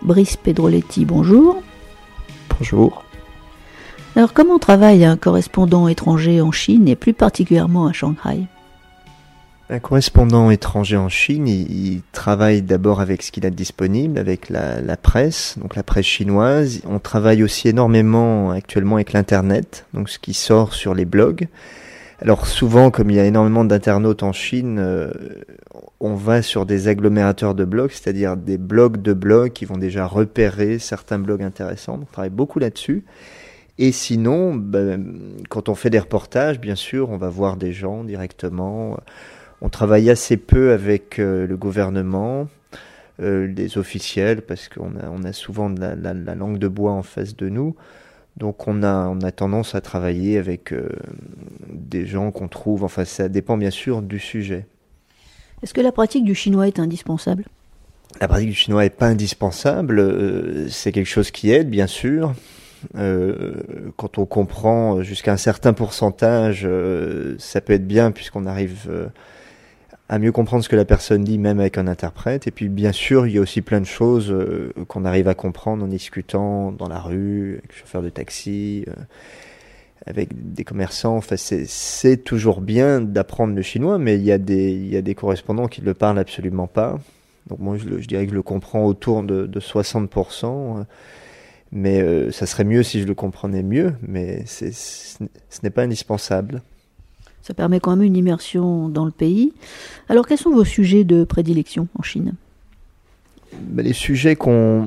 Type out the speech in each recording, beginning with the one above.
Brice Pedroletti, bonjour. Bonjour. Alors, comment travaille un correspondant étranger en Chine et plus particulièrement à Shanghai ? Un correspondant étranger en Chine, il travaille d'abord avec ce qu'il a disponible, avec la presse, donc la presse chinoise. On travaille aussi énormément actuellement avec l'Internet, donc ce qui sort sur les blogs. Alors souvent, comme il y a énormément d'internautes en Chine, on va sur des agglomérateurs de blogs, c'est-à-dire des blogs de blogs qui vont déjà repérer certains blogs intéressants. Donc on travaille beaucoup là-dessus. Et sinon, quand on fait des reportages, bien sûr, on va voir des gens directement. On travaille assez peu avec le gouvernement, les officiels, parce qu'on a souvent la langue de bois en face de nous. Donc on a tendance à travailler avec des gens qu'on trouve, enfin ça dépend bien sûr du sujet. Est-ce que la pratique du chinois est indispensable ? La pratique du chinois n'est pas indispensable, c'est quelque chose qui aide bien sûr. Quand on comprend jusqu'à un certain pourcentage, ça peut être bien puisqu'on arrive à mieux comprendre ce que la personne dit, même avec un interprète. Et puis, bien sûr, il y a aussi plein de choses qu'on arrive à comprendre en discutant dans la rue, avec le chauffeur de taxi, avec des commerçants. Enfin, c'est toujours bien d'apprendre le chinois, mais il y a des correspondants qui ne le parlent absolument pas. Donc, moi, je dirais que je le comprends autour de 60%. Mais ça serait mieux si je le comprenais mieux, mais ce n'est pas indispensable. Ça permet quand même une immersion dans le pays. Alors, quels sont vos sujets de prédilection en Chine ? Les sujets que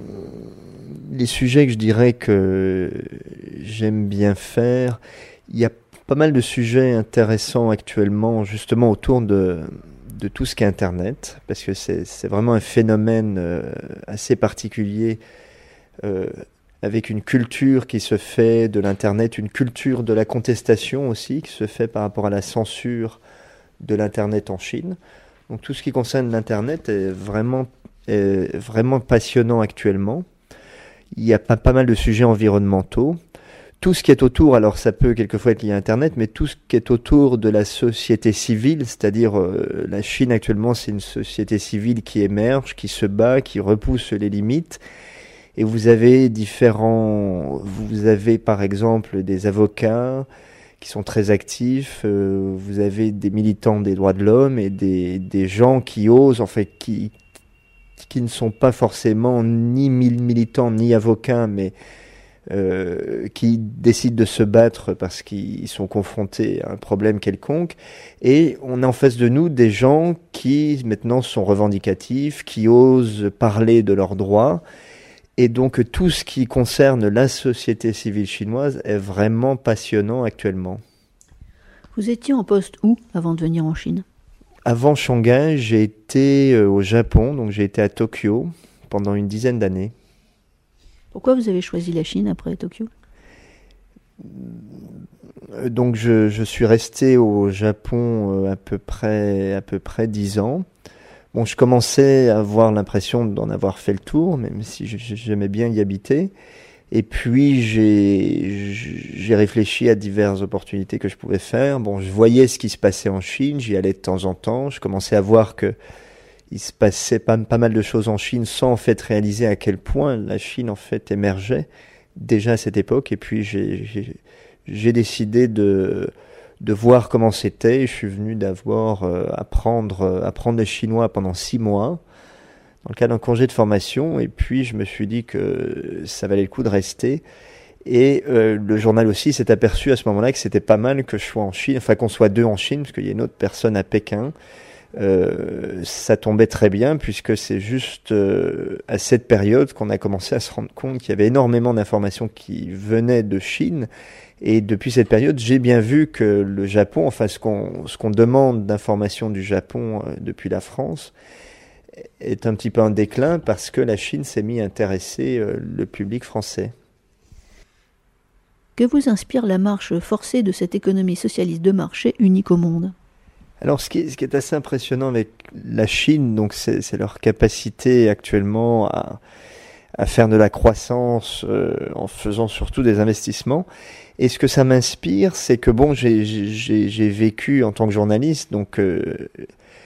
je dirais que j'aime bien faire, il y a pas mal de sujets intéressants actuellement, justement autour de tout ce qui est Internet, parce que c'est vraiment un phénomène assez particulier, avec une culture qui se fait de l'Internet, une culture de la contestation aussi, qui se fait par rapport à la censure de l'Internet en Chine. Donc tout ce qui concerne l'Internet est vraiment passionnant actuellement. Il y a pas mal de sujets environnementaux. Tout ce qui est autour, alors ça peut quelquefois être lié à Internet, mais tout ce qui est autour de la société civile, c'est-à-dire la Chine actuellement, c'est une société civile qui émerge, qui se bat, qui repousse les limites. Et vous avez par exemple des avocats qui sont très actifs, vous avez des militants des droits de l'homme et des gens qui osent, en fait, qui ne sont pas forcément ni militants ni avocats, mais qui décident de se battre parce qu'ils sont confrontés à un problème quelconque. Et on a en face de nous des gens qui maintenant sont revendicatifs, qui osent parler de leurs droits. Et donc tout ce qui concerne la société civile chinoise est vraiment passionnant actuellement. Vous étiez en poste où avant de venir en Chine ? Avant Shanghai, j'ai été au Japon, donc j'ai été à Tokyo pendant une dizaine d'années. Pourquoi vous avez choisi la Chine après Tokyo ? Donc je suis resté au Japon à peu près 10 ans. Bon, je commençais à avoir l'impression d'en avoir fait le tour, même si j'aimais bien y habiter. Et puis, j'ai réfléchi à diverses opportunités que je pouvais faire. Bon, je voyais ce qui se passait en Chine, j'y allais de temps en temps. Je commençais à voir que il se passait pas mal de choses en Chine sans en fait réaliser à quel point la Chine en fait émergeait déjà à cette époque. Et puis, j'ai décidé de voir comment c'était. Je suis venu d'abord apprendre le chinois pendant 6 mois dans le cadre d'un congé de formation, et puis je me suis dit que ça valait le coup de rester. Et le journal aussi s'est aperçu à ce moment-là que c'était pas mal que je sois en Chine, enfin qu'on soit 2 en Chine, parce qu'il y a une autre personne à Pékin. Ça tombait très bien, puisque c'est juste à cette période qu'on a commencé à se rendre compte qu'il y avait énormément d'informations qui venaient de Chine. Et depuis cette période, j'ai bien vu que le Japon, enfin ce qu'on demande d'informations du Japon depuis la France, est un petit peu en déclin parce que la Chine s'est mise à intéresser le public français. Que vous inspire la marche forcée de cette économie socialiste de marché unique au monde ? Alors ce qui est assez impressionnant avec la Chine, donc c'est leur capacité actuellement à faire de la croissance en faisant surtout des investissements. Et ce que ça m'inspire, c'est que bon, j'ai vécu en tant que journaliste, donc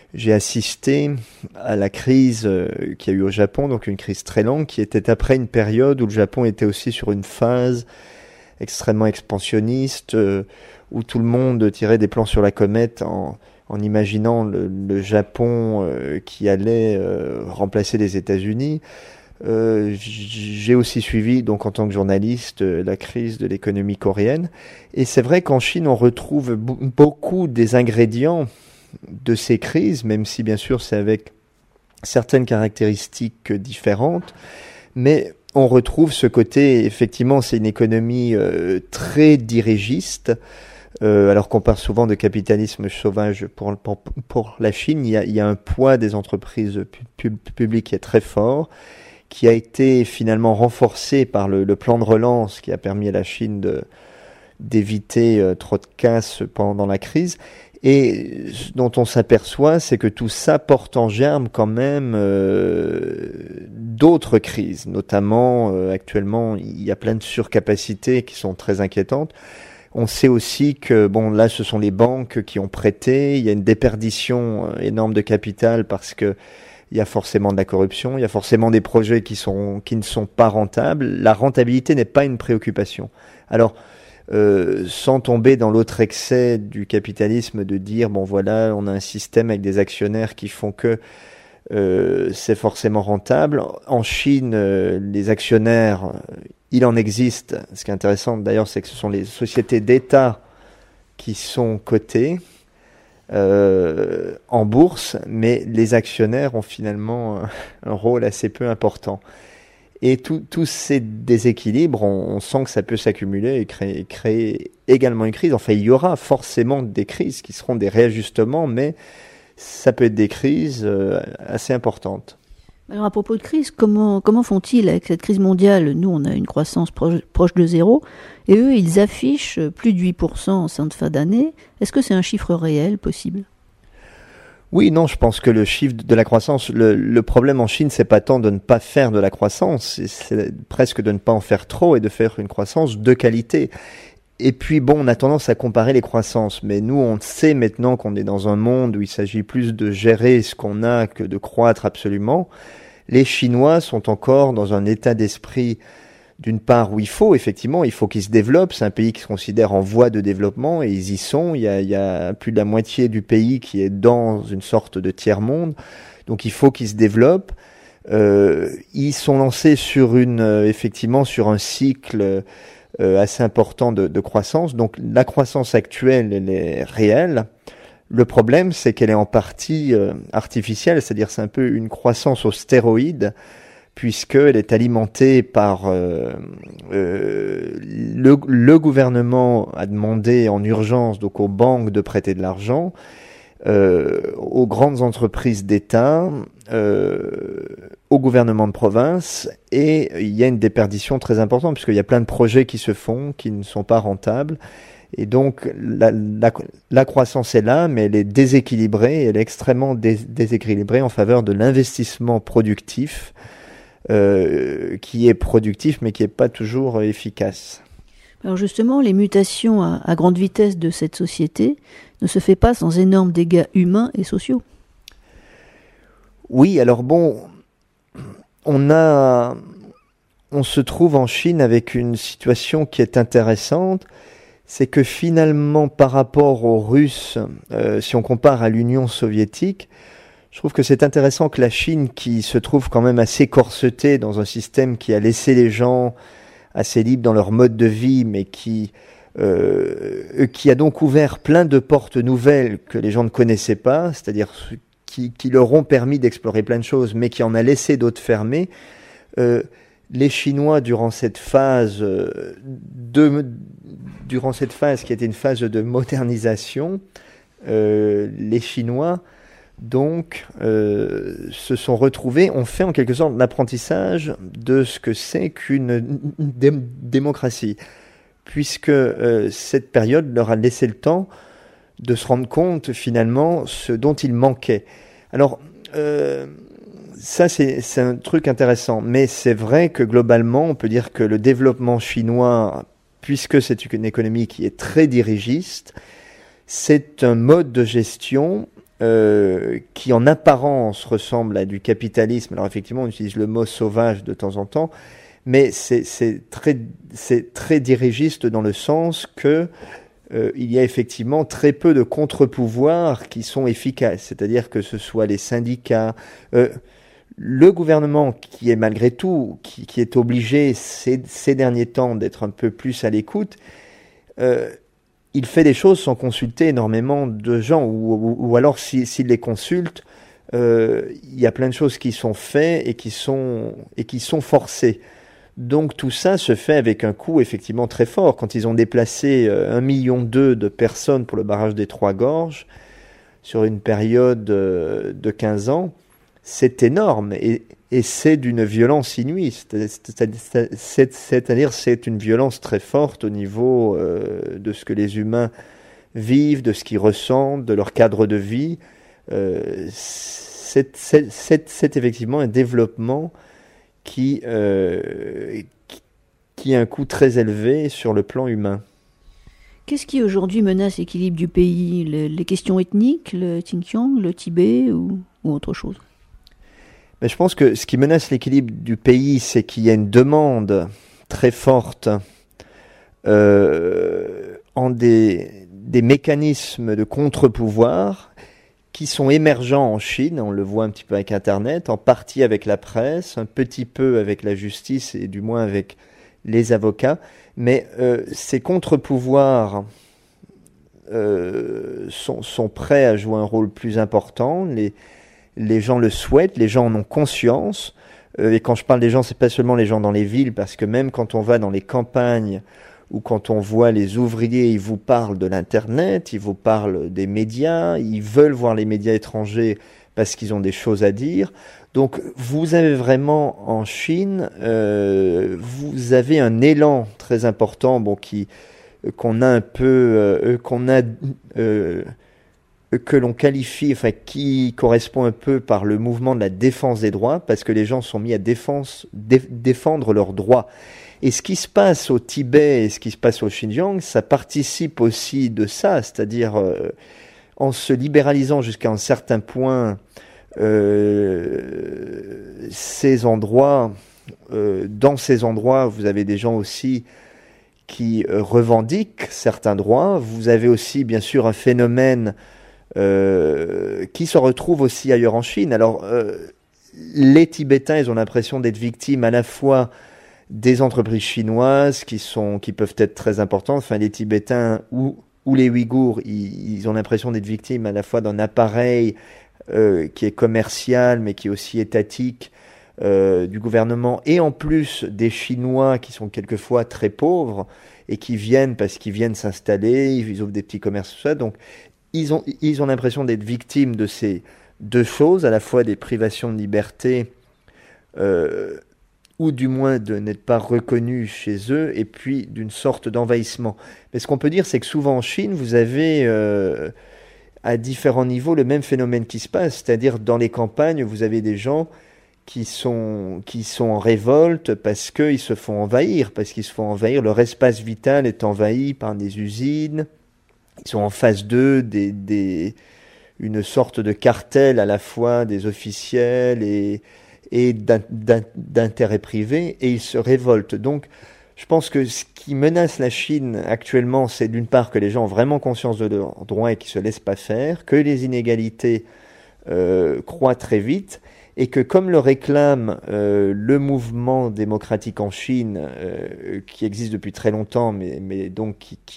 j'ai assisté à la crise qu'il y a eu au Japon, donc une crise très longue, qui était après une période où le Japon était aussi sur une phase extrêmement expansionniste, où tout le monde tirait des plans sur la comète en imaginant le Japon qui allait remplacer les États-Unis. J'ai aussi suivi, donc en tant que journaliste, la crise de l'économie coréenne. Et c'est vrai qu'en Chine, on retrouve beaucoup des ingrédients de ces crises, même si bien sûr c'est avec certaines caractéristiques différentes. Mais on retrouve ce côté, effectivement, c'est une économie très dirigiste. Alors qu'on parle souvent de capitalisme sauvage pour la Chine, il y a un poids des entreprises publiques qui est très fort, qui a été finalement renforcé par le plan de relance qui a permis à la Chine d'éviter trop de casse pendant la crise. Et ce dont on s'aperçoit, c'est que tout ça porte en germe quand même d'autres crises. Notamment, actuellement, il y a plein de surcapacités qui sont très inquiétantes. On sait aussi que, bon, là, ce sont les banques qui ont prêté. Il y a une déperdition énorme de capital parce que il y a forcément de la corruption. Il y a forcément des projets qui ne sont pas rentables. La rentabilité n'est pas une préoccupation. Alors, sans tomber dans l'autre excès du capitalisme de dire, bon, voilà, on a un système avec des actionnaires qui font que c'est forcément rentable. En Chine, les actionnaires, il en existe. Ce qui est intéressant d'ailleurs, c'est que ce sont les sociétés d'État qui sont cotées en bourse, mais les actionnaires ont finalement un rôle assez peu important. Et tous ces déséquilibres, on sent que ça peut s'accumuler et créer également une crise. Enfin, il y aura forcément des crises qui seront des réajustements, mais ça peut être des crises assez importantes. Alors à propos de crise, comment font-ils avec cette crise mondiale? Nous, on a une croissance proche de zéro, et eux, ils affichent plus de 8% en fin d'année. Est-ce que c'est un chiffre réel possible? Oui, non, je pense que le chiffre de la croissance, le problème en Chine, c'est pas tant de ne pas faire de la croissance, c'est presque de ne pas en faire trop et de faire une croissance de qualité. Et puis bon, on a tendance à comparer les croissances, mais nous, on sait maintenant qu'on est dans un monde où il s'agit plus de gérer ce qu'on a que de croître absolument. Les Chinois sont encore dans un état d'esprit, d'une part, où il faut qu'ils se développent. C'est un pays qui se considère en voie de développement et ils y sont. Il y a plus de la moitié du pays qui est dans une sorte de tiers-monde. Donc il faut qu'ils se développent. Ils sont lancés sur sur un cycle assez important de croissance. Donc la croissance actuelle, elle est réelle. Le problème, c'est qu'elle est en partie artificielle, c'est-à-dire c'est un peu une croissance aux stéroïdes, puisqu'elle est alimentée par le gouvernement a demandé en urgence donc aux banques de prêter de l'argent, aux grandes entreprises d'État, au gouvernement de province, et il y a une déperdition très importante puisqu'il y a plein de projets qui se font, qui ne sont pas rentables. Et donc la croissance est là, mais elle est déséquilibrée, elle est extrêmement déséquilibrée en faveur de l'investissement productif, qui est productif mais qui n'est pas toujours efficace. Alors justement, les mutations à grande vitesse de cette société ne se fait pas sans énormes dégâts humains et sociaux. Oui, alors bon, on se trouve en Chine avec une situation qui est intéressante, c'est que finalement par rapport aux Russes, si on compare à l'Union soviétique, je trouve que c'est intéressant que la Chine, qui se trouve quand même assez corsetée dans un système qui a laissé les gens assez libres dans leur mode de vie, mais qui a donc ouvert plein de portes nouvelles que les gens ne connaissaient pas, c'est-à-dire qui leur ont permis d'explorer plein de choses, mais qui en a laissé d'autres fermées. Les Chinois, durant cette phase qui était une phase de modernisation, les Chinois donc se sont retrouvés, ont fait en quelque sorte l'apprentissage de ce que c'est qu'une démocratie, puisque cette période leur a laissé le temps de se rendre compte finalement ce dont il manquait. Alors ça c'est un truc intéressant, mais c'est vrai que globalement on peut dire que le développement chinois, puisque c'est une économie qui est très dirigiste, c'est un mode de gestion qui en apparence ressemble à du capitalisme. Alors effectivement, on utilise le mot sauvage de temps en temps, mais c'est très dirigiste dans le sens que il y a effectivement très peu de contre-pouvoirs qui sont efficaces. C'est-à-dire que ce soit les syndicats, le gouvernement qui est malgré tout, qui est obligé ces derniers temps d'être un peu plus à l'écoute, il fait des choses sans consulter énormément de gens, ou alors s'il les consulte, il y a plein de choses qui sont faites et qui sont forcées. Donc tout ça se fait avec un coût effectivement très fort. Quand ils ont déplacé 1,2 million de personnes pour le barrage des Trois Gorges sur une période de 15 ans, c'est énorme et c'est d'une violence inouïe. C'est-à-dire c'est une violence très forte au niveau de ce que les humains vivent, de ce qu'ils ressentent, de leur cadre de vie. C'est effectivement un développement qui a un coût très élevé sur le plan humain. Qu'est-ce qui aujourd'hui menace l'équilibre du pays? Les questions ethniques, le Xinjiang, le Tibet ou autre chose? Mais je pense que ce qui menace l'équilibre du pays, c'est qu'il y a une demande très forte en des mécanismes de contre-pouvoir qui sont émergents en Chine. On le voit un petit peu avec Internet, en partie avec la presse, un petit peu avec la justice et du moins avec les avocats. Mais ces contre-pouvoirs sont prêts à jouer un rôle plus important. Les gens le souhaitent, les gens en ont conscience. Et quand je parle des gens, c'est pas seulement les gens dans les villes, parce que même quand on va dans les campagnes ou quand on voit les ouvriers, ils vous parlent de l'Internet, ils vous parlent des médias, ils veulent voir les médias étrangers parce qu'ils ont des choses à dire. Donc vous avez vraiment en Chine, vous avez un élan très important, qu'on a un peu, que l'on qualifie, enfin qui correspond un peu par le mouvement de la défense des droits, parce que les gens sont mis à défendre leurs droits. Et ce qui se passe au Tibet et ce qui se passe au Xinjiang, ça participe aussi de ça, c'est-à-dire en se libéralisant jusqu'à un certain point, ces endroits, dans ces endroits, vous avez des gens aussi qui revendiquent certains droits. Vous avez aussi, bien sûr, un phénomène qui se retrouve aussi ailleurs en Chine. Alors, les Tibétains, ils ont l'impression d'être victimes à la fois des entreprises chinoises qui peuvent être très importantes. Enfin, les Tibétains ou les Ouïghours, ils ont l'impression d'être victimes à la fois d'un appareil qui est commercial, mais qui est aussi étatique, du gouvernement, et en plus des Chinois qui sont quelquefois très pauvres et qui viennent parce qu'ils viennent s'installer, ils ouvrent des petits commerces, tout ça. Donc, ils ont l'impression d'être victimes de ces deux choses, à la fois des privations de liberté, ou du moins de n'être pas reconnus chez eux, et puis d'une sorte d'envahissement. Mais ce qu'on peut dire, c'est que souvent en Chine, vous avez à différents niveaux le même phénomène qui se passe, c'est-à-dire dans les campagnes, vous avez des gens qui sont en révolte parce qu'ils se font envahir, leur espace vital est envahi par des usines, ils sont en face d'eux une sorte de cartel à la fois des officiels et d'intérêts privés, et ils se révoltent. Donc, je pense que ce qui menace la Chine actuellement, c'est d'une part que les gens ont vraiment conscience de leurs droits et qu'ils ne se laissent pas faire, que les inégalités croient très vite, et que comme le réclame le mouvement démocratique en Chine, qui existe depuis très longtemps, mais donc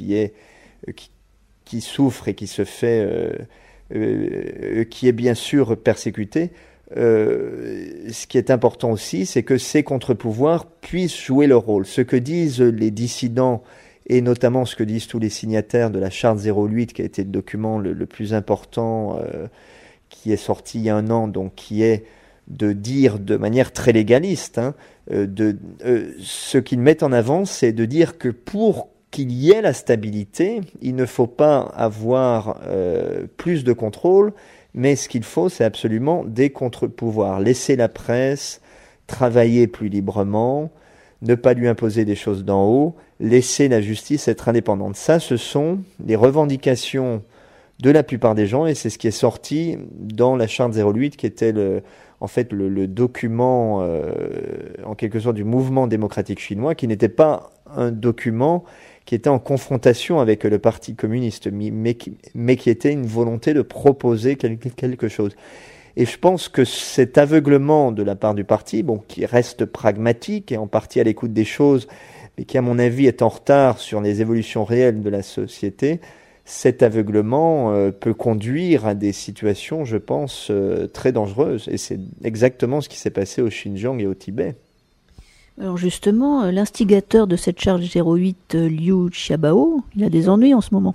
qui souffre et qui se fait, qui est bien sûr persécuté, ce qui est important aussi, c'est que ces contre-pouvoirs puissent jouer leur rôle. Ce que disent les dissidents, et notamment ce que disent tous les signataires de la Charte 08, qui a été le document le plus important, qui est sorti il y a 1 an, donc qui est de dire de manière très légaliste, ce qu'ils mettent en avant, c'est de dire que pour qu'il y ait la stabilité, il ne faut pas avoir plus de contrôle, mais ce qu'il faut, c'est absolument des contre-pouvoirs. Laisser la presse travailler plus librement, ne pas lui imposer des choses d'en haut, laisser la justice être indépendante. Ça, ce sont les revendications de la plupart des gens, et c'est ce qui est sorti dans la charte 08, qui était le document en quelque sorte du mouvement démocratique chinois, qui n'était pas un document qui était en confrontation avec le Parti communiste, mais qui était une volonté de proposer quelque chose. Et je pense que cet aveuglement de la part du parti, qui reste pragmatique et en partie à l'écoute des choses, mais qui à mon avis est en retard sur les évolutions réelles de la société, cet aveuglement peut conduire à des situations, je pense, très dangereuses. Et c'est exactement ce qui s'est passé au Xinjiang et au Tibet. Alors justement, l'instigateur de cette charge 08, Liu Xiaobo, il a des ennuis en ce moment.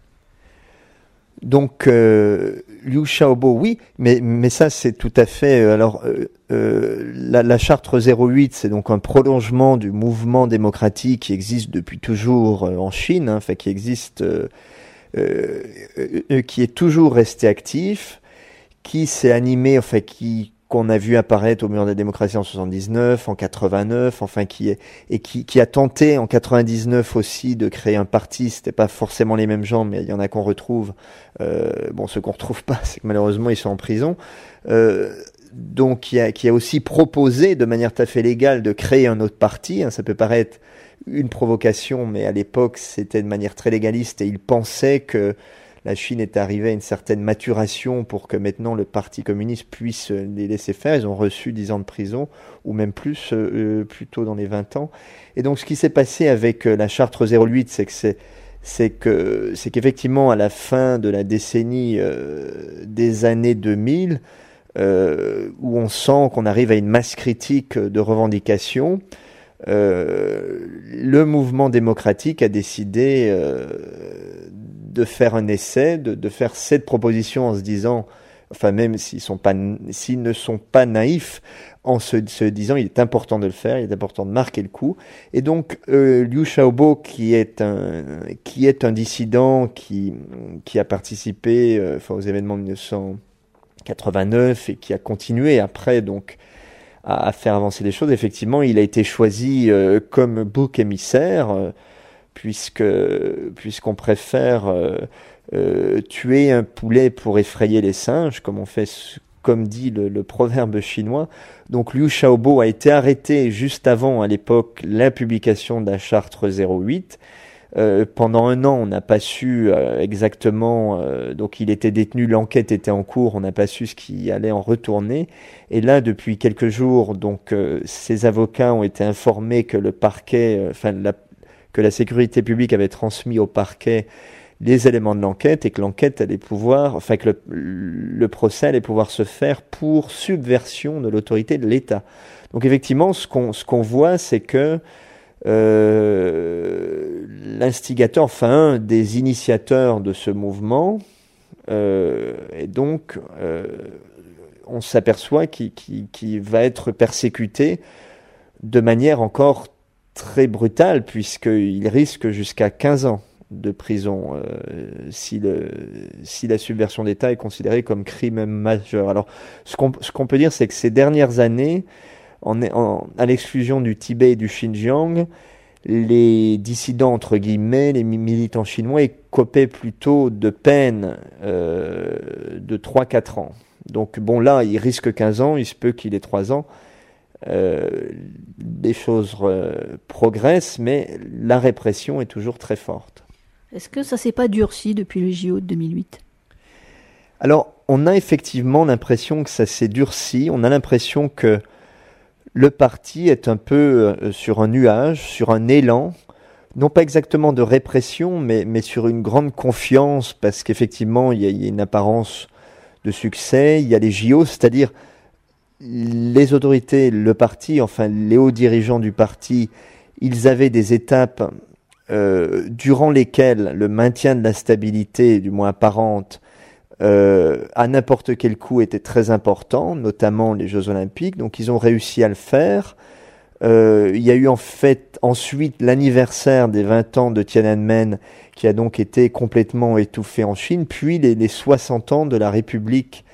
Donc, Liu Xiaobo, oui, mais ça c'est tout à fait... la charte 08, c'est donc un prolongement du mouvement démocratique qui existe depuis toujours en Chine, qui existe... qui est toujours resté actif, qui s'est animé, qu'on a vu apparaître au mur de la démocratie en 79, en 89, qui a tenté en 99 aussi de créer un parti. C'était pas forcément les mêmes gens, mais il y en a qu'on retrouve. Ceux qu'on retrouve pas, c'est que malheureusement ils sont en prison. Donc qui a aussi proposé de manière tout à fait légale de créer un autre parti. Ça peut paraître une provocation, mais à l'époque c'était de manière très légaliste et il pensait que la Chine est arrivée à une certaine maturation pour que maintenant le Parti communiste puisse les laisser faire. Ils ont reçu 10 ans de prison, ou même plus, plutôt dans les 20 ans. Et donc ce qui s'est passé avec la charte 08, c'est qu'effectivement à la fin de la décennie des années 2000, où on sent qu'on arrive à une masse critique de revendications, le mouvement démocratique a décidé de faire un essai, de faire cette proposition en se disant, même s'ils ne sont pas naïfs, en se disant il est important de le faire, il est important de marquer le coup. Et donc Liu Xiaobo, qui est un dissident qui a participé aux événements de 1989 et qui a continué après donc à faire avancer les choses, effectivement, il a été choisi comme bouc émissaire, puisqu'on préfère tuer un poulet pour effrayer les singes, comme dit le proverbe chinois. Donc Liu Xiaobo a été arrêté juste avant, à l'époque, la publication de la charte 08. Pendant un an, on n'a pas su exactement, donc il était détenu, l'enquête était en cours, on n'a pas su ce qui allait en retourner. Et là, depuis quelques jours, donc ses avocats ont été informés que le parquet, que la sécurité publique avait transmis au parquet les éléments de l'enquête et que l'enquête allait pouvoir, que le procès allait pouvoir se faire pour subversion de l'autorité de l'État. Donc effectivement, ce qu'on voit, c'est que l'instigateur, un des initiateurs de ce mouvement, et donc on s'aperçoit qu'il va être persécuté de manière encore très brutale, puisqu'il risque jusqu'à 15 ans de prison si la subversion d'État est considérée comme crime majeur. Alors, ce qu'on peut dire, c'est que ces dernières années, à l'exclusion du Tibet et du Xinjiang, les dissidents, entre guillemets, les militants chinois, écopaient plutôt de peine de 3-4 ans. Donc là, il risque 15 ans, il se peut qu'il ait 3 ans. Les choses progressent, mais la répression est toujours très forte. Est-ce que ça s'est pas durci depuis le JO de 2008 ? Alors, on a effectivement l'impression que ça s'est durci. On a l'impression que le parti est un peu sur un nuage, sur un élan, non pas exactement de répression, mais sur une grande confiance, parce qu'effectivement, il y a une apparence de succès. Il y a les JO, c'est-à-dire les autorités, le parti, les hauts dirigeants du parti, ils avaient des étapes durant lesquelles le maintien de la stabilité, du moins apparente, à n'importe quel coût était très important, notamment les Jeux Olympiques. Donc ils ont réussi à le faire. Il y a eu ensuite l'anniversaire des 20 ans de Tiananmen qui a donc été complètement étouffé en Chine, puis les 60 ans de la République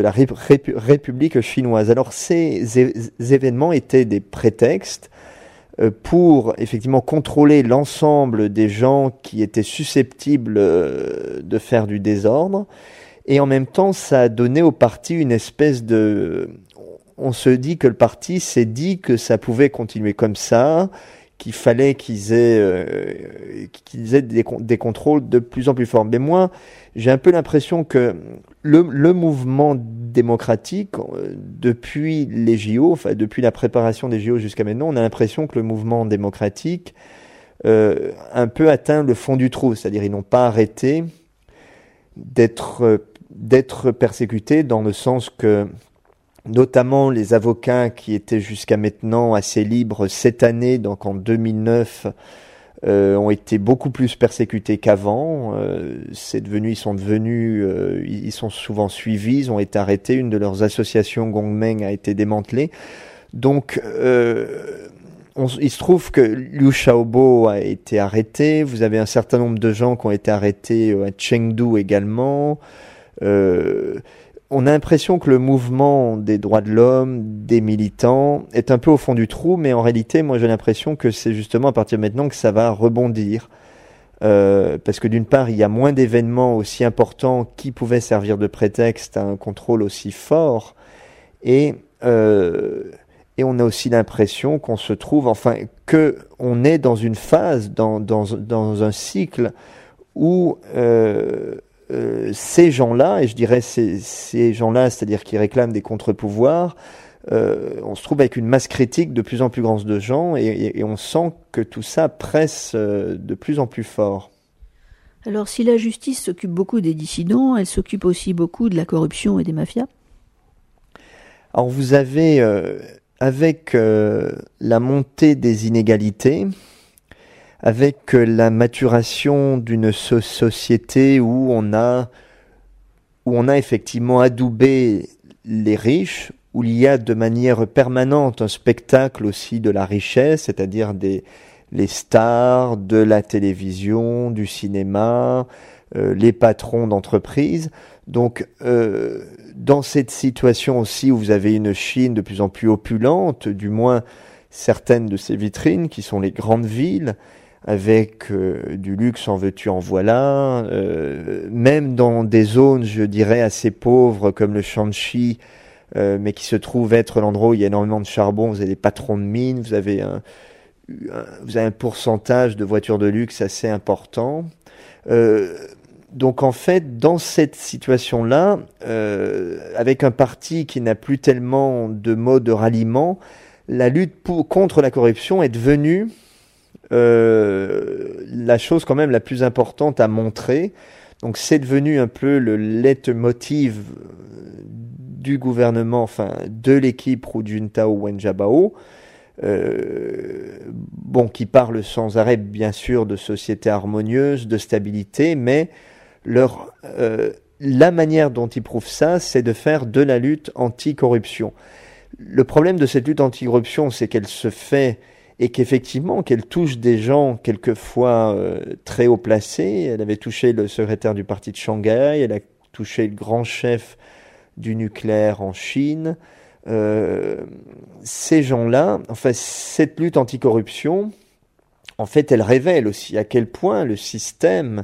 République chinoise. Alors ces événements étaient des prétextes pour effectivement contrôler l'ensemble des gens qui étaient susceptibles de faire du désordre. Et en même temps, ça a donné au parti une espèce de... On se dit que le parti s'est dit que ça pouvait continuer comme ça, qu'il fallait qu'ils aient des contrôles de plus en plus forts. Mais moi, j'ai un peu l'impression que le mouvement démocratique, depuis les JO, enfin depuis la préparation des JO jusqu'à maintenant, on a l'impression que le mouvement démocratique un peu atteint le fond du trou. C'est-à-dire ils n'ont pas arrêté d'être persécutés, dans le sens que notamment les avocats qui étaient jusqu'à maintenant assez libres cette année, donc en 2009, ont été beaucoup plus persécutés qu'avant. Ils sont souvent suivis, ils ont été arrêtés. Une de leurs associations, Gongmeng, a été démantelée. Donc, il se trouve que Liu Xiaobo a été arrêté. Vous avez un certain nombre de gens qui ont été arrêtés à Chengdu également. On a l'impression que le mouvement des droits de l'homme, des militants, est un peu au fond du trou, mais en réalité, moi j'ai l'impression que c'est justement à partir de maintenant que ça va rebondir. Parce que d'une part, il y a moins d'événements aussi importants qui pouvaient servir de prétexte à un contrôle aussi fort, et on a aussi l'impression qu'on se trouve, enfin, que on est dans une phase, dans un cycle où ces gens-là, et je dirais ces gens-là, c'est-à-dire qui réclament des contre-pouvoirs, on se trouve avec une masse critique de plus en plus grande de gens, et on sent que tout ça presse de plus en plus fort. Alors, si la justice s'occupe beaucoup des dissidents, elle s'occupe aussi beaucoup de la corruption et des mafias? Alors vous avez, avec la montée des inégalités, avec la maturation d'une société où on a effectivement adoubé les riches, où il y a de manière permanente un spectacle aussi de la richesse, c'est-à-dire les stars de la télévision, du cinéma, les patrons d'entreprises. Donc, dans cette situation aussi où vous avez une Chine de plus en plus opulente, du moins certaines de ces vitrines qui sont les grandes villes, avec du luxe en veux-tu en voilà, même dans des zones, je dirais, assez pauvres comme le Shanxi, mais qui se trouve être l'endroit où il y a énormément de charbon, vous avez des patrons de mines, vous avez un pourcentage de voitures de luxe assez important. Donc en fait, dans cette situation-là, avec un parti qui n'a plus tellement de mode de ralliement, la lutte contre la corruption est devenue la chose quand même la plus importante à montrer. Donc c'est devenu un peu le leitmotiv du gouvernement, enfin de l'équipe Hu Jintao Wen Jiabao, qui parle sans arrêt bien sûr de société harmonieuse, de stabilité, mais la manière dont ils prouvent ça, c'est de faire de la lutte anti-corruption. Le problème de cette lutte anti-corruption, c'est qu'elle se fait et qu'effectivement, qu'elle touche des gens quelquefois très haut placés. Elle avait touché le secrétaire du parti de Shanghai, elle a touché le grand chef du nucléaire en Chine. Ces gens-là, enfin, cette lutte anticorruption, en fait, elle révèle aussi à quel point le système,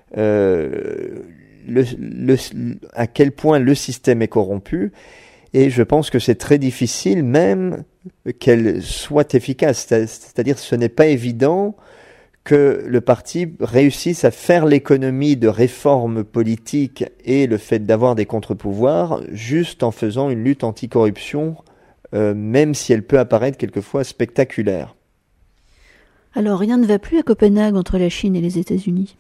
à quel point le système est corrompu. Et je pense que c'est très difficile même qu'elle soit efficace. C'est-à-dire ce n'est pas évident que le parti réussisse à faire l'économie de réformes politiques et le fait d'avoir des contre-pouvoirs juste en faisant une lutte anticorruption, même si elle peut apparaître quelquefois spectaculaire. Alors rien ne va plus à Copenhague entre la Chine et les États-Unis?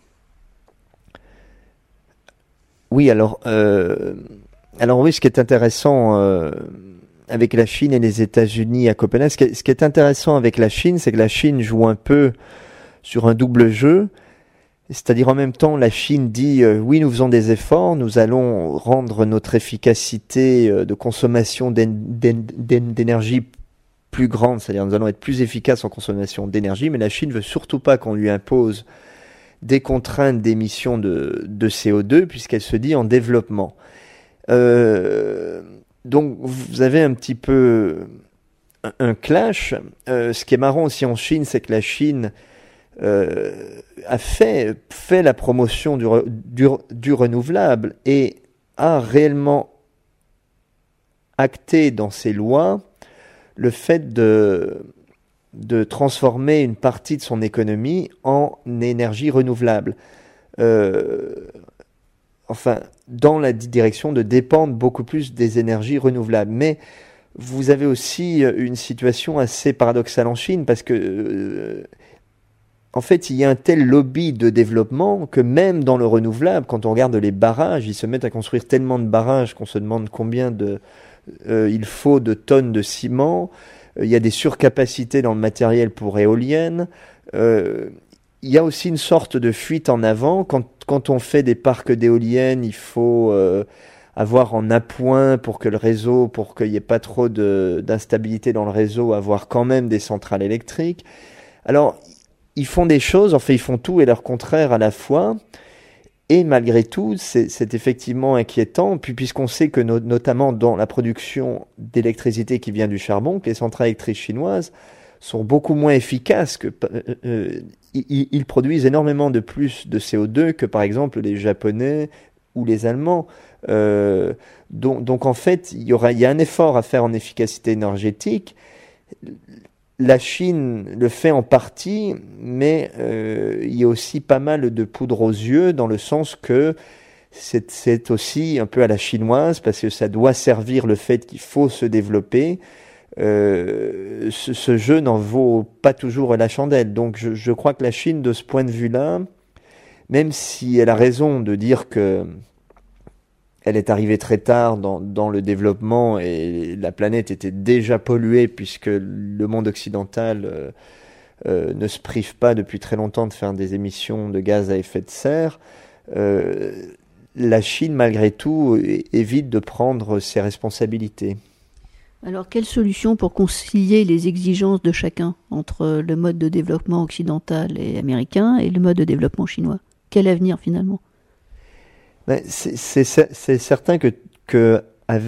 Oui, alors oui, ce qui est intéressant avec la Chine et les États-Unis à Copenhague, ce qui est intéressant avec la Chine, c'est que la Chine joue un peu sur un double jeu. C'est-à-dire en même temps, la Chine dit oui, nous faisons des efforts, nous allons rendre notre efficacité de consommation d'énergie plus grande, c'est-à-dire nous allons être plus efficaces en consommation d'énergie, mais la Chine veut surtout pas qu'on lui impose des contraintes d'émissions de CO2 puisqu'elle se dit en développement. Donc vous avez un petit peu un clash. Ce qui est marrant aussi en Chine, c'est que la Chine a fait la promotion du renouvelable et a réellement acté dans ses lois le fait de transformer une partie de son économie en énergie renouvelable. Dans la direction de dépendre beaucoup plus des énergies renouvelables. Mais vous avez aussi une situation assez paradoxale en Chine parce que en fait, il y a un tel lobby de développement que même dans le renouvelable, quand on regarde les barrages, ils se mettent à construire tellement de barrages qu'on se demande combien il faut de tonnes de ciment. Il y a des surcapacités dans le matériel pour éoliennes. Il y a aussi une sorte de fuite en avant. Quand on fait des parcs d'éoliennes, il faut avoir en appoint pour qu'il n'y ait pas trop d'instabilité dans le réseau, avoir quand même des centrales électriques. Alors, ils font des choses, ils font tout et leur contraire à la fois. Et malgré tout, c'est effectivement inquiétant, puisqu'on sait que notamment dans la production d'électricité qui vient du charbon, que les centrales électriques chinoises sont beaucoup moins efficaces. Ils produisent énormément de plus de CO2 que par exemple les Japonais ou les Allemands. Donc en fait, il y a un effort à faire en efficacité énergétique. La Chine le fait en partie, mais il y a aussi pas mal de poudre aux yeux, dans le sens que c'est aussi un peu à la chinoise, parce que ça doit servir le fait qu'il faut se développer. Ce jeu n'en vaut pas toujours la chandelle. Donc je crois que la Chine, de ce point de vue-là, même si elle a raison de dire que elle est arrivée très tard dans le développement et la planète était déjà polluée puisque le monde occidental ne se prive pas depuis très longtemps de faire des émissions de gaz à effet de serre, la Chine, malgré tout, évite de prendre ses responsabilités. Alors, quelle solution pour concilier les exigences de chacun entre le mode de développement occidental et américain et le mode de développement chinois? Quel avenir finalement? C'est certain qu'on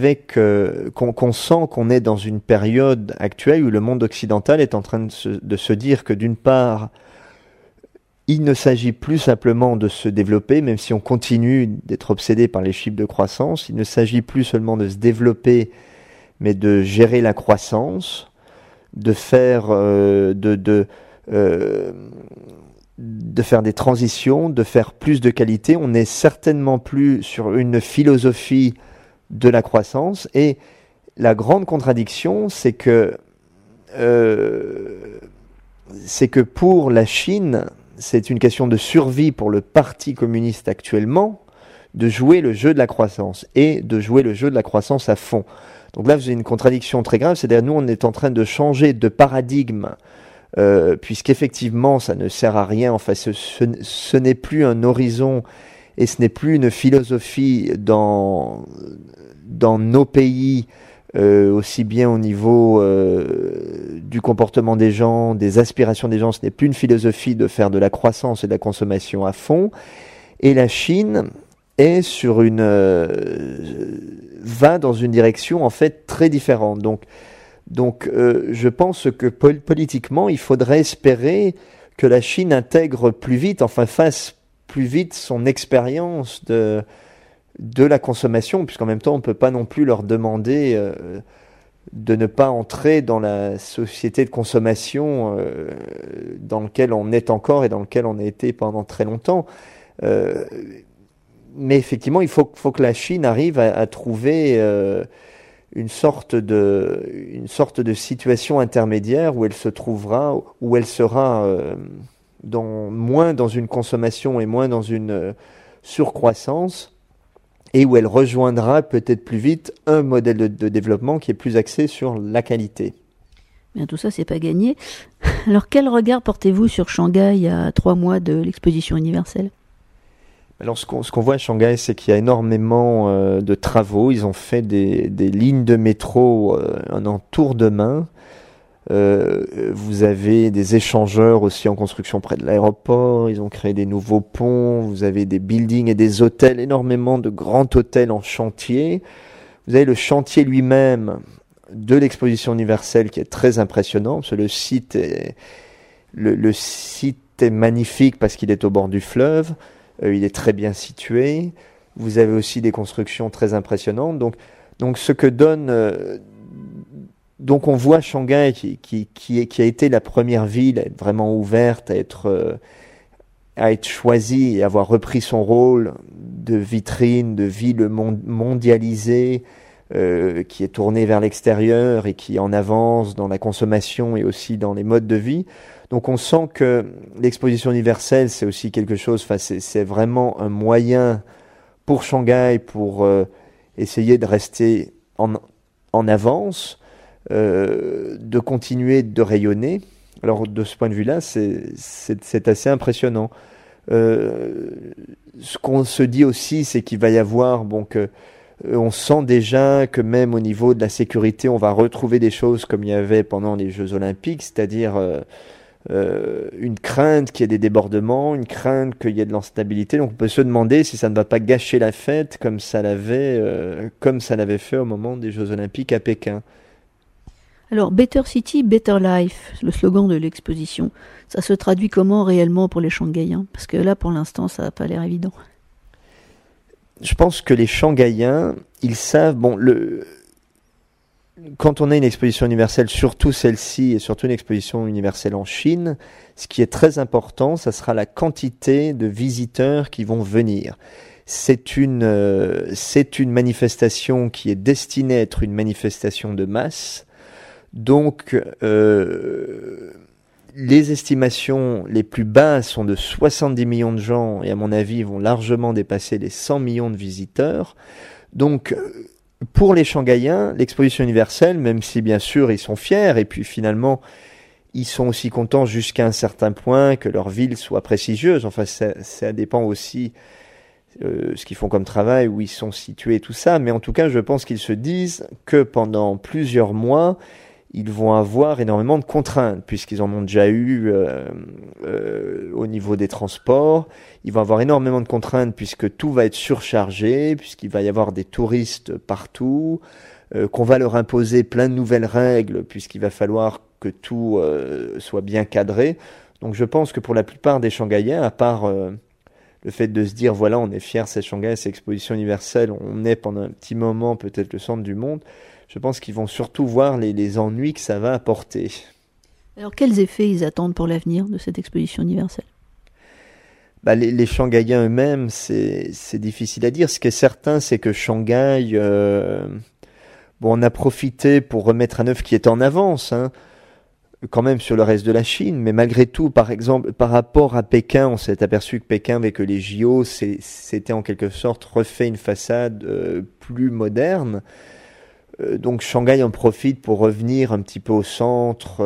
sent qu'on est dans une période actuelle où le monde occidental est en train de se dire que d'une part, il ne s'agit plus simplement de se développer, même si on continue d'être obsédé par les chiffres de croissance, il ne s'agit plus seulement de se développer, mais de gérer la croissance, de faire de faire des transitions, de faire plus de qualité. On n'est certainement plus sur une philosophie de la croissance. Et la grande contradiction, c'est que pour la Chine, c'est une question de survie pour le Parti communiste actuellement, de jouer le jeu de la croissance et de jouer le jeu de la croissance à fond. Donc là, vous avez une contradiction très grave, c'est-à-dire nous, on est en train de changer de paradigme, puisqu'effectivement, ça ne sert à rien. Enfin, ce n'est plus un horizon et ce n'est plus une philosophie dans nos pays, aussi bien au niveau du comportement des gens, des aspirations des gens. Ce n'est plus une philosophie de faire de la croissance et de la consommation à fond. Et la Chine est va dans une direction en fait très différente. Donc, je pense que politiquement, il faudrait espérer que la Chine intègre plus vite, fasse plus vite son expérience de la consommation, puisqu'en même temps, on ne peut pas non plus leur demander de ne pas entrer dans la société de consommation dans laquelle on est encore et dans laquelle on a été pendant très longtemps. Mais effectivement, il faut que la Chine arrive à trouver une sorte de situation intermédiaire où elle se trouvera, où elle sera moins dans une consommation et moins dans une surcroissance, et où elle rejoindra peut-être plus vite un modèle de développement qui est plus axé sur la qualité. Bien, tout ça, c'est pas gagné. Alors, quel regard portez-vous sur Shanghai à 3 mois de l'exposition universelle ? Alors, ce qu'on voit à Shanghai, c'est qu'il y a énormément de travaux. Ils ont fait des lignes de métro en tour de main. Vous avez des échangeurs aussi en construction près de l'aéroport. Ils ont créé des nouveaux ponts. Vous avez des buildings et des hôtels, énormément de grands hôtels en chantier. Vous avez le chantier lui-même de l'exposition universelle qui est très impressionnant, parce que le site est magnifique parce qu'il est au bord du fleuve, il est très bien situé, vous avez aussi des constructions très impressionnantes, donc ce que donne... donc on voit Shanghai qui a été la première ville à être vraiment ouverte, à être choisie et avoir repris son rôle de vitrine, de ville mondialisée, qui est tournée vers l'extérieur et qui est en avance dans la consommation et aussi dans les modes de vie. Donc on sent que l'exposition universelle, c'est aussi quelque chose, c'est vraiment un moyen pour Shanghai pour essayer de rester en avance, de continuer de rayonner. Alors de ce point de vue-là, c'est assez impressionnant. Ce qu'on se dit aussi, c'est qu'il va y avoir, on sent déjà que même au niveau de la sécurité, on va retrouver des choses comme il y avait pendant les Jeux Olympiques, c'est-à-dire une crainte qu'il y ait des débordements, une crainte qu'il y ait de l'instabilité. Donc on peut se demander si ça ne va pas gâcher la fête comme ça l'avait fait au moment des Jeux Olympiques à Pékin. Alors, Better City, Better Life, le slogan de l'exposition, ça se traduit comment réellement pour les Shanghaïens? Parce que là, pour l'instant, ça n'a pas l'air évident. Je pense que les Shanghaïens, ils savent, quand on a une exposition universelle, surtout celle-ci, et surtout une exposition universelle en Chine, ce qui est très important, ça sera la quantité de visiteurs qui vont venir. C'est une manifestation qui est destinée à être une manifestation de masse. Donc, les estimations les plus basses sont de 70 millions de gens et à mon avis vont largement dépasser les 100 millions de visiteurs. Donc, pour les Shanghaïens, l'exposition universelle, même si bien sûr ils sont fiers et puis finalement ils sont aussi contents jusqu'à un certain point que leur ville soit prestigieuse. Enfin, ça dépend aussi ce qu'ils font comme travail, où ils sont situés, tout ça. Mais en tout cas, je pense qu'ils se disent que pendant plusieurs mois, ils vont avoir énormément de contraintes, puisqu'ils en ont déjà eu au niveau des transports. Ils vont avoir énormément de contraintes, puisque tout va être surchargé, puisqu'il va y avoir des touristes partout, qu'on va leur imposer plein de nouvelles règles, puisqu'il va falloir que tout soit bien cadré. Donc je pense que pour la plupart des Shanghaïens, à part le fait de se dire, voilà, on est fiers, c'est Shanghai, c'est exposition universelle, on est pendant un petit moment peut-être le centre du monde, je pense qu'ils vont surtout voir les ennuis que ça va apporter. Alors, quels effets ils attendent pour l'avenir de cette exposition universelle? Les Shanghaïens eux-mêmes, c'est difficile à dire. Ce qui est certain, c'est que Shanghai, on a profité pour remettre à neuf qui est en avance, quand même sur le reste de la Chine. Mais malgré tout, par exemple, par rapport à Pékin, on s'est aperçu que Pékin, avec les JO, c'était en quelque sorte refait une façade plus moderne. Donc Shanghai en profite pour revenir un petit peu au centre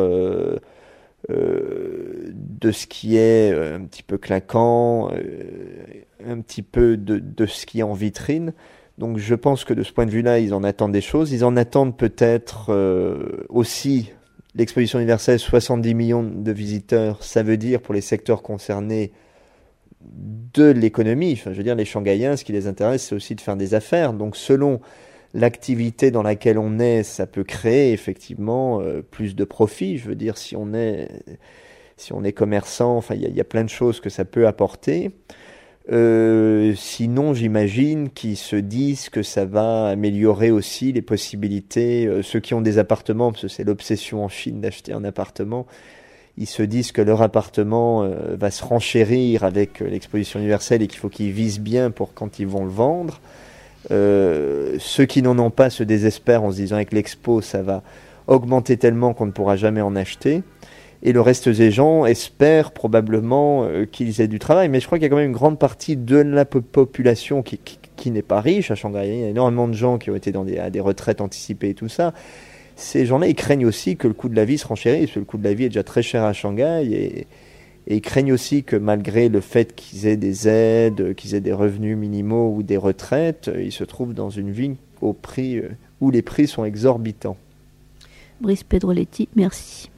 de ce qui est un petit peu clinquant, un petit peu de ce qui est en vitrine. Donc je pense que de ce point de vue-là, ils en attendent des choses. Ils en attendent peut-être aussi l'exposition universelle, 70 millions de visiteurs. Ça veut dire pour les secteurs concernés de l'économie. Enfin, je veux dire, les Shanghaïens, ce qui les intéresse, c'est aussi de faire des affaires. Donc selon l'activité dans laquelle on est, ça peut créer effectivement plus de profit. Je veux dire, si on est commerçant, enfin, il y a plein de choses que ça peut apporter. Sinon, j'imagine qu'ils se disent que ça va améliorer aussi les possibilités. Ceux qui ont des appartements, parce que c'est l'obsession en Chine d'acheter un appartement, ils se disent que leur appartement va se renchérir avec l'exposition universelle et qu'il faut qu'ils visent bien pour quand ils vont le vendre. Ceux qui n'en ont pas se désespèrent en se disant avec l'expo ça va augmenter tellement qu'on ne pourra jamais en acheter, et le reste des gens espèrent probablement qu'ils aient du travail. Mais je crois qu'il y a quand même une grande partie de la population qui n'est pas riche à Shanghai. Il y a énormément de gens qui ont été à des retraites anticipées et tout ça. Ces gens-là, ils craignent aussi que le coût de la vie se renchérisse, parce que le coût de la vie est déjà très cher à Shanghai, et ils craignent aussi que malgré le fait qu'ils aient des aides, qu'ils aient des revenus minimaux ou des retraites, ils se trouvent dans une vie au prix où les prix sont exorbitants. Brice Pedroletti, merci.